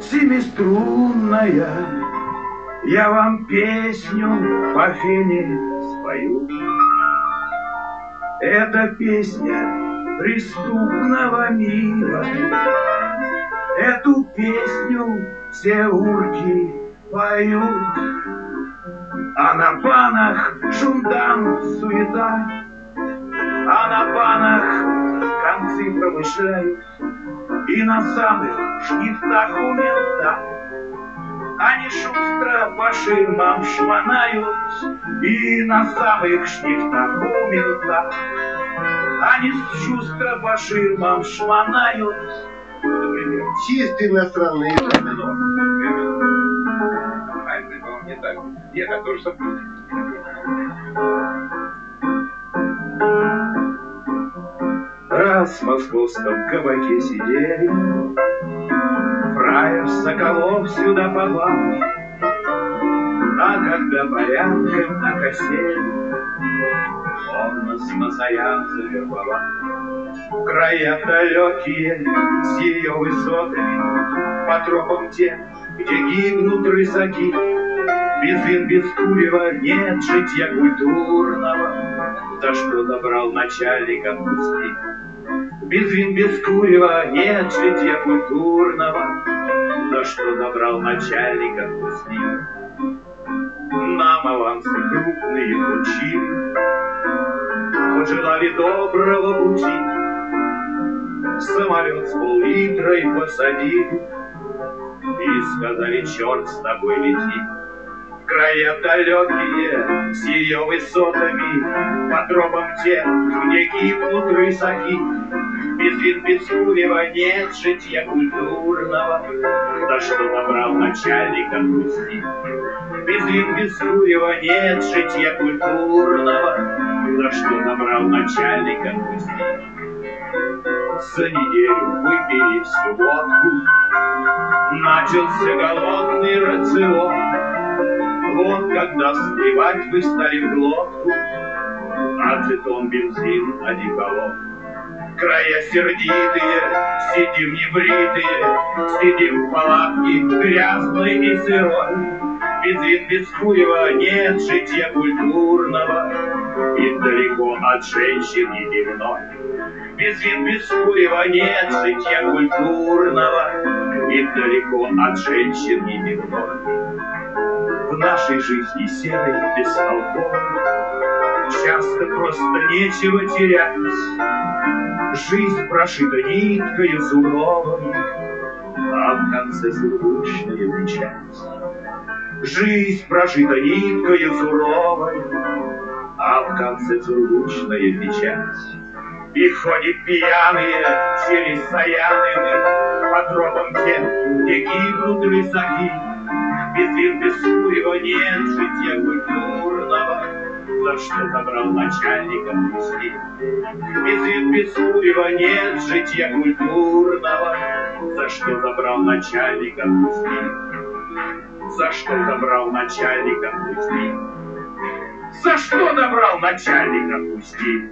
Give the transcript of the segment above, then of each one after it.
семиструнная, я вам песню по фене спою. Это песня преступного мира. Эту песню все урки поют. А на банах шундан суета, а на банах концы промышляют. И на самых шнифтах у мента они шустро по ширмам шмонают. И на самых шнифтах у мента они шустро по ширмам шмонают. Например, чистый иностранный язык. Не так. Нет, а то, что... Раз в московском кабаке сидели, фраер Соколов сюда попал. А когда порядком накосели, он нас Мазаян завербовал. В края далекие с ее высотами, по тропам тем, где гибнут рысаки. Без вин, без курева нет житья культурного, за что забрал начальник отпусти. Без вин, без курева нет житья культурного, за что забрал начальник отпусти. Нам авансы крупные вручили, пожелали доброго пути. Самолет с пол-литрой посадили и сказали: черт с тобой, лети. Края далекие с ее высотами, по тропам тем, где гибнут рысаки. Без вин, без курева нет житья культурного, за что забрал начальник отпусти. Без вин, без курева нет житья культурного, за что забрал начальник отпусти. За неделю выпили всю водку, начался голодный рацион. Вот когда сливать вы стали в глотку ацетон, бензин, одеколон. Края сердитые, сидим небритые, сидим в палатке грязной и сырой. Без вин, без курева нет житья культурного, и далеко от женщин и дневной. Без вин, без курева нет житья культурного, и далеко от женщин и дневной. В нашей жизни серой, бестолковой, часто просто нечего терять. Жизнь прошита ниткою суровой, а в конце сургучная печать. Жизнь прожита ниткою суровой, а в конце сургучная печать. И ходят пьяные через Саяны мы по тропам тем, где гибнут рысаки. Без вин, без курева нет житья культурного, за что забрал начальник отпусти. Без вин, без курева нет житья культурного, за что забрал начальник отпусти. За что забрал начальник отпусти. За что забрал начальник отпусти.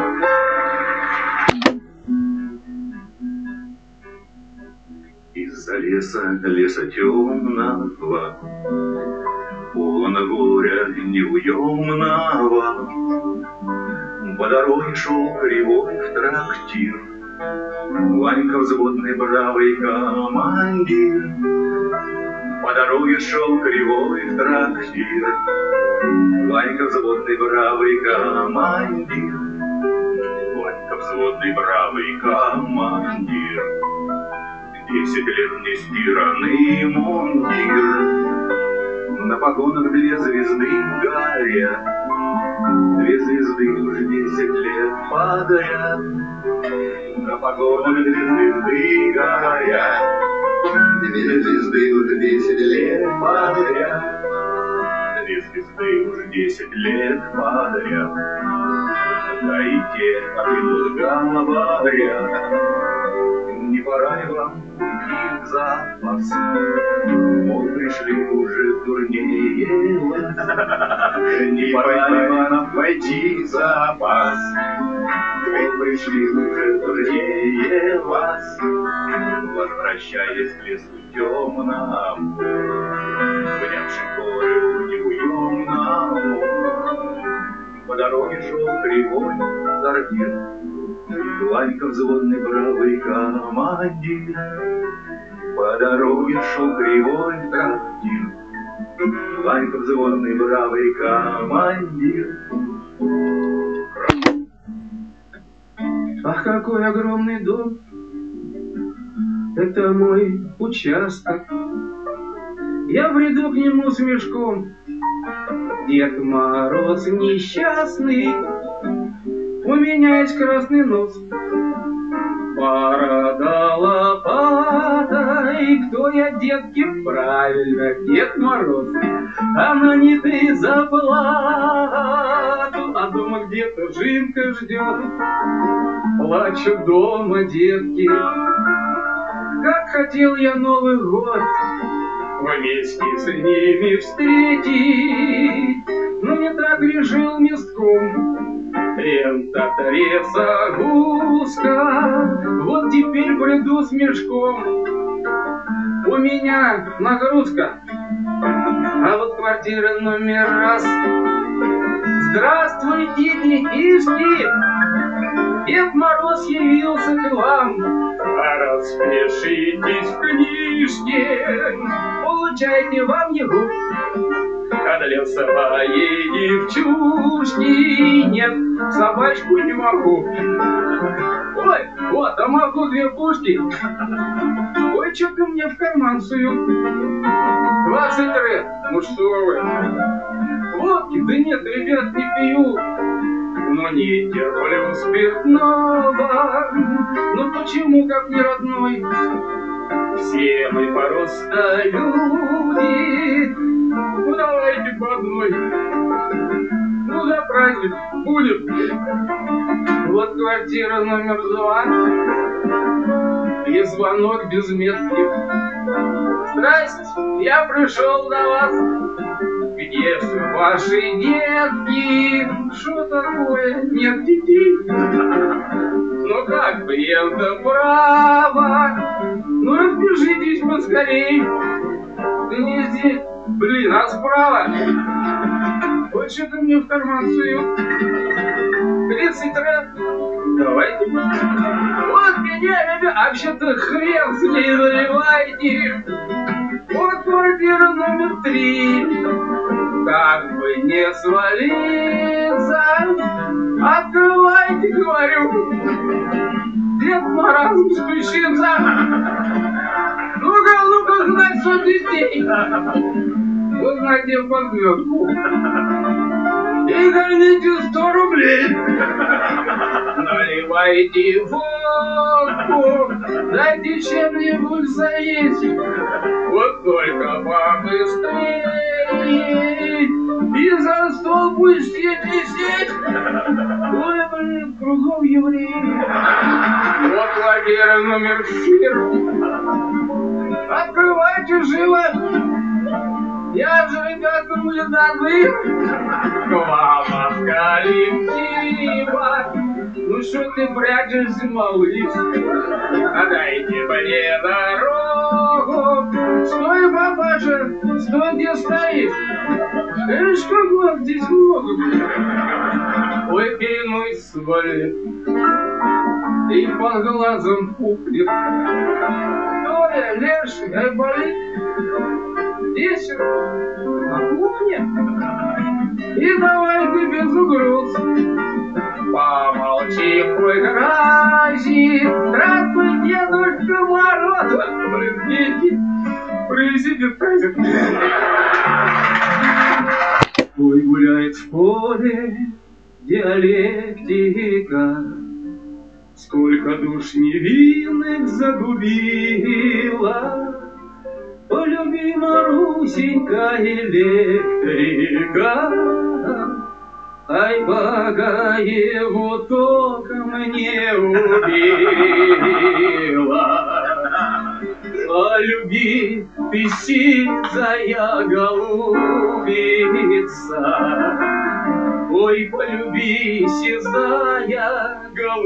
Из-за леса темного, полон горя неуемного, по дороге шел кривой в трактир Ванька, взводный бравый командир. По дороге шел кривой в трактир Ванька, взводный бравый командир. Ванька, взводный бравый командир. 10 лет нестиранный мундир, на погонах 2 звезды горят, 2 звезды уж 10 лет подряд. На погонах 2 звезды горят, 2 звезды уж 10 лет подряд. 2 звезды уж 10 лет подряд. Да и те от говорят: не пора ли вам уйти в запас? Мол, пришли уже дурнее вас. Не пора нам войти в запас. Ведь пришли уже труднее вас. Возвращаясь к лесу темному, внявши горы неуемному, по дороге шел кривой сардин, Ванька взводный бравый командир. По дороге шел кривой трактир, Ванька взводный бравый командир. Ах, какой огромный дом! Это мой участок. Я бреду к нему с мешком. Дед Мороз несчастный, у меня есть красный нос, борода лопатой. Кто я, детки? Правильно, Дед Мороз. Она не ты заплату, а дома где-то Жинка ждет. Плачут дома детки. Как хотел я Новый год вместе с ними встретить, но не так решил местком. Лента тряса-гуска, вот теперь приду с мешком. У меня нагрузка, а вот квартира номер раз. Здравствуйте, детишки! Дед Мороз явился к вам. Распишитесь в книжке, получайте вам его. А для своей девчушки нет, собачку не могу. Ой, вот, а могу 2 пушки. Ой, что-то мне в карман суют. 20 лет, ну что вы. Водки, да нет, ребят, не пью. Но не терплю спиртного. Ну почему, как не родной? Все мы просто люди. Ну давайте по одной. Ну за праздник будет. Вот квартира номер 2. И звонок без метки. Здрасте, я пришел до вас. Где же ваши детки? Что такое? Нет детей? Ну как, бренда право? Ну распишитесь поскорей. Не здесь, блин, а справа? Вот что-то мне в карман суют. 30 раз. Давайте. Вот меня, ребят, а вообще-то хрен с ней наливайте. Вот квартира номер 3. Как бы не свалиться, открывайте, говорю. Дед Мороз спущится. Ну-ка, знать, что детей. Узнайте в подметку. И гоните 100 рублей. Наливайте водку, дайте чем-нибудь заесть. Вот только побыстрее. И за стол пустите сеть. Ой, блин, кругом евреи. Вот квартира номер 4. Открывайте живо. Я же, ребята, мулинады. К вам от коллектива. Ну что ты прячешься, малыш? А дайте мне дорогу. Стой, папаша, стой, где стоишь. Ишь, как вас здесь много. Ой, переной свалит. И под глазом пухнет. Толя, леший, болит. Здесь, на кухне. И давай ты без угроз. Помолчи, хоть грозит. Здравствуй, Дедушка Мороз. Блин, дети, привезите тазик. Ой, гуляет в поле диалектика. Сколько душ невинных загубила. Полюби, Марусенька, электрика. Ай, бога его током не убила. Полюби ты сизая голубица. Ой, полюби, сизая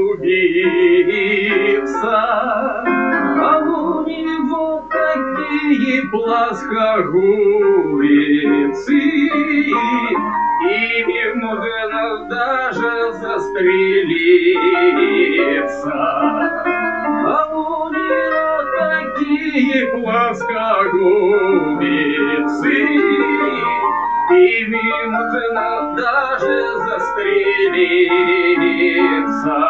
голубица, а у него такие плоскогубицы, ими можно даже застрелиться. А у него такие плоскогубицы, ими можно даже застрелиться.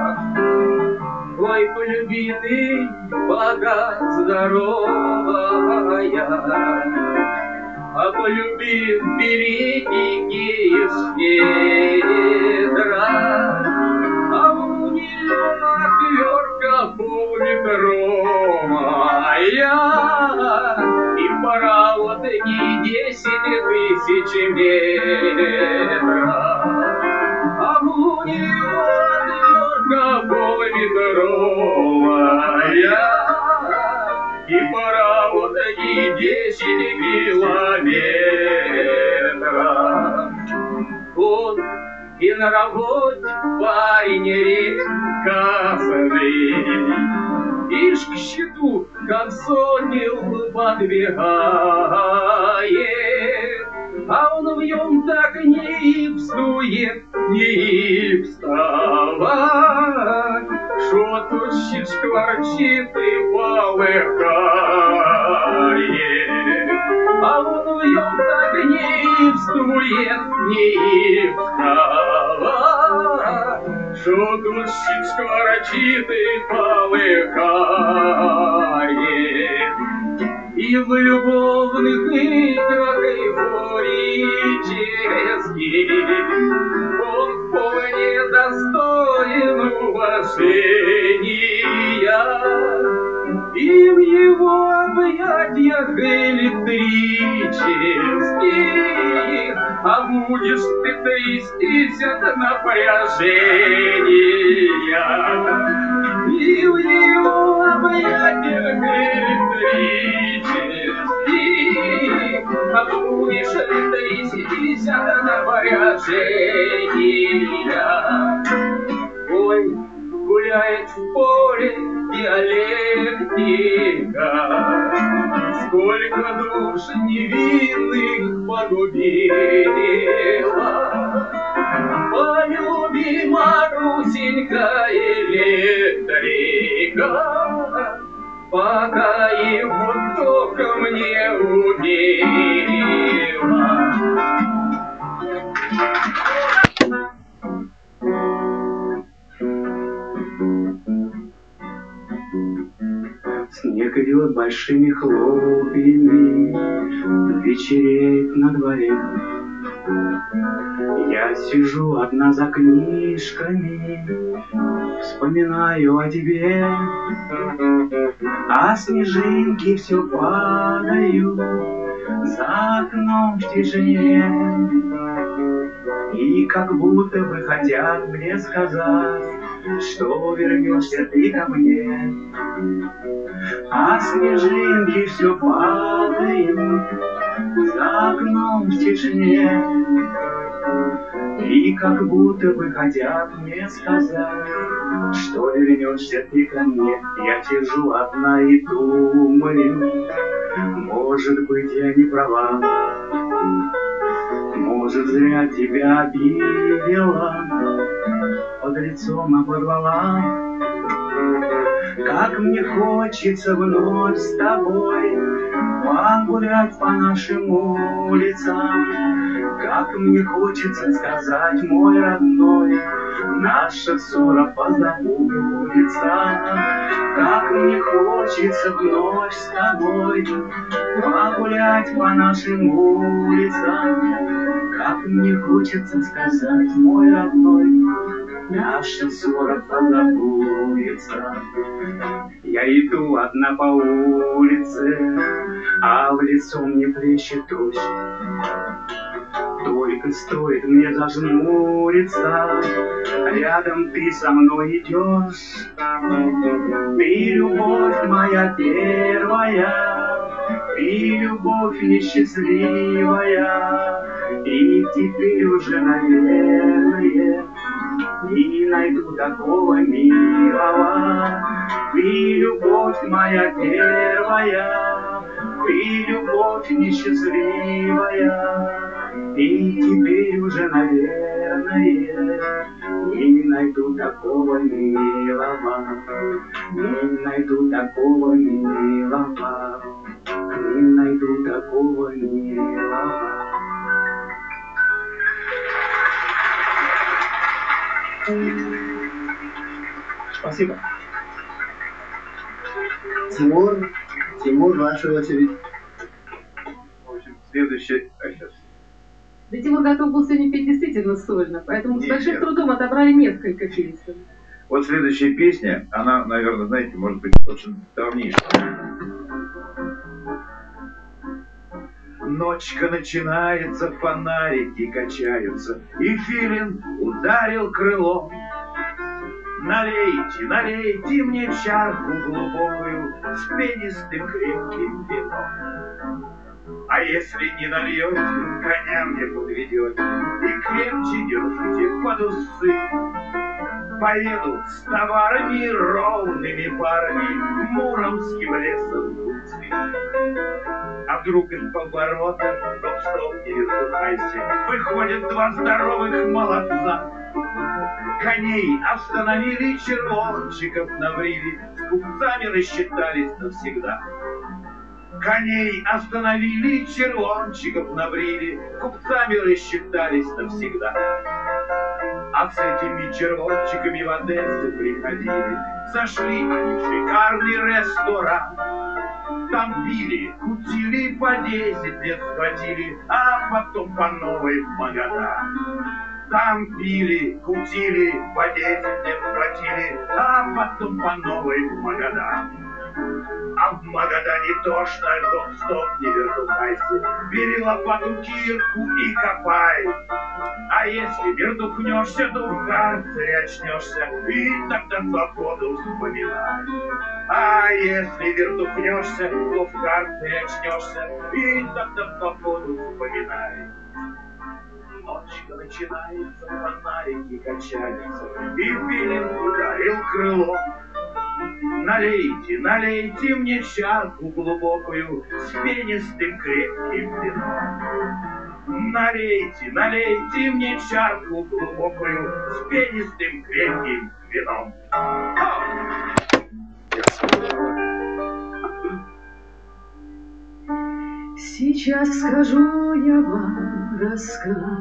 Ой, полюби ты, пока здоровая, а полюби береги щедро. А у нее отвертка полметровая, и паровод не 10 тысяч метров. А у нее отвертка полметровая, и паровод не 10 километров. Он и на работе парень редкостный, ишь к счету, как сокол подбегает, а он в нем так не встует, не вставай, что тощий шкварчит и полыхает, а он в нем так не встует, не вставай, что тощий шкварчит и полыхает. И в любовных играх эйфорических он вполне достоин уважения. И в его объятиях электрических, а будешь ты трястись от напряжения. И в его объятиях электрических, а будешь ты трястись от напряжения. Ой, гуляет в поле диалектика, сколько душ невинных погубила. Полюби, Марусенька, электрика, пока его током не убила. Снег идет большими хлопьями, вечереет на дворе. Я сижу одна за книжками, вспоминаю о тебе. А снежинки все падают за окном в тишине, и как будто бы хотят мне сказать, что вернешься ты ко мне. А снежинки все падают за окном в тишине, и как будто бы хотят мне сказать, что вернешься ты ко мне. Я сижу одна и думаю, может быть, я не права, может, зря тебя обидела, под лицом оборвала. Как мне хочется вновь с тобой погулять по нашим улицам, как мне хочется сказать, мой родной, наша ссора позабудется. Как мне хочется вновь с тобой погулять по нашим улицам, как мне хочется сказать, мой родной, наша ссора позабудется. Я иду одна по улице, а в лицо мне плещет дождь. Только стоит мне зажмуриться, рядом ты со мной идешь. Ты любовь моя первая, и любовь несчастливая, и теперь уже, наверное, не найду такого милого. Ты любовь моя первая, ты любовь несчастливая, и теперь уже, наверное, не найду такого милого, не найду такого милого, не найду такого милого. Спасибо. Тимур, ваша очередь. В общем, следующий... сейчас. Да Тимур готов был сегодня петь действительно сольно, поэтому с Нет, большим нет. трудом отобрали несколько песен. Вот следующая песня, она, наверное, знаете, может быть, очень давнейшая. Ночка начинается, фонарики качаются, и филин ударил крылом. Налейте, налейте мне чарку глубокую с пенистым крепким вином. А если не нальете, коня мне подведете и крепче держите под усы. Поеду с товарами ровными парами муромским лесом пути. А вдруг из поворота, стоп, не вздыхайся, выходят два здоровых молодца. Коней остановили, червончиков наврили, с купцами рассчитались навсегда. Коней остановили, червончиков наврили, купцами рассчитались навсегда. А с этими червончиками в Одессу приходили, зашли они в шикарный ресторан. Там пили, кутили, по 10 лет схватили, а потом по новой в Магадан. Там пили, кутили, по 10 лет схватили, а потом по новой в Магадан. А в Магадане тошно, стоп, не вертухайся, бери лопату, кирку и копай. А если вертухнешься, то в карцере очнешься, и тогда свободу вспоминай. А если вертухнешься, то в карцере очнешься, и тогда свободу вспоминай. Ночка начинается, фонарики качаются, и филин ударил крыло. Налейте, налейте мне чарку глубокую с пенистым крепким вином. Налейте, налейте мне чарку глубокую с пенистым крепким вином. Сейчас скажу я вам рассказ.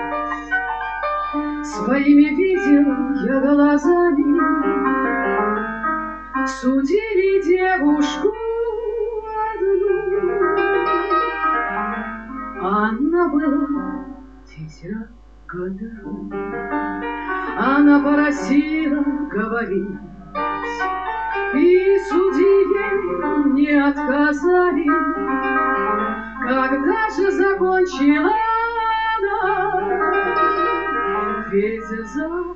Своими видел я глазами, судили девушку одну. Она была дитя года, она просила говорить, и судьи не отказали. Когда же закончила она, весь зал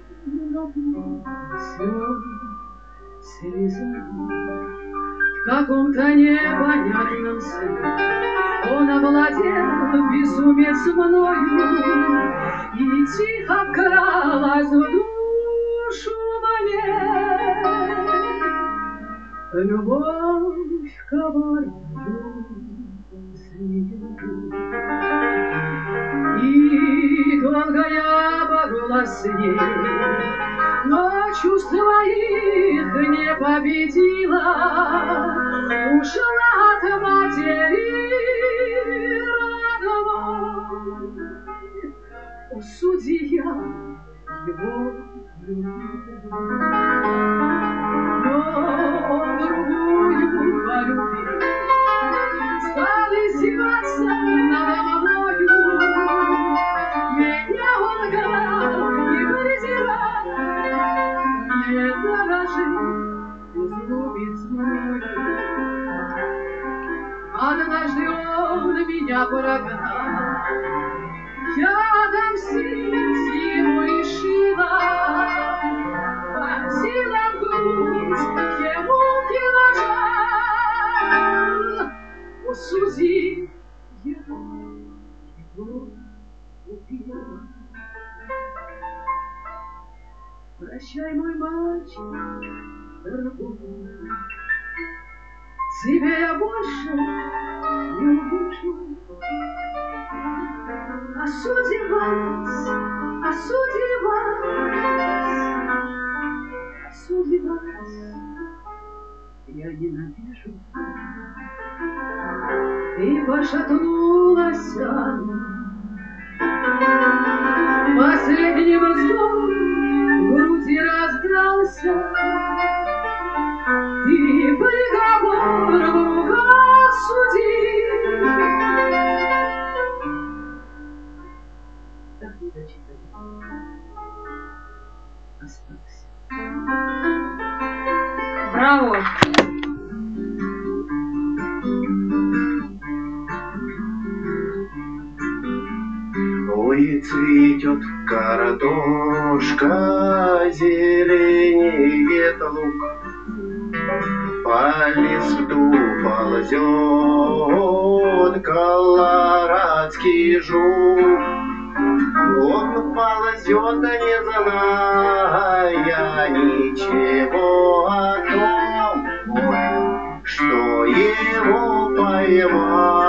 слезами. В каком-то непонятном сне он овладел безумец мною и тихо вкралась в душу мне. Любовь коварную змею. И долго я боролась с ней, но чувств своих не победила. Ушла от матери родной. О, судья, его любил, но он другую полюбил. Стал издеваться надо мною, меня он гнал и презирал. Не дорожит безумец мною. Однажды он меня прогнал, я отомстить ему решила. Сила в грудь ему приложил. О, судья, тебя я больше не увижу. Осудим вас, осудим вас, я ненавижу. И пошатнулась она. Последний вздох в груди раздался, и приговор в руках судьи. Так не дочитали. Остался. Браво! Ой, цветет картошка, зеленеет лук, по листу ползет колорадский жук. Он ползет, не зная ничего о том, что его поймал.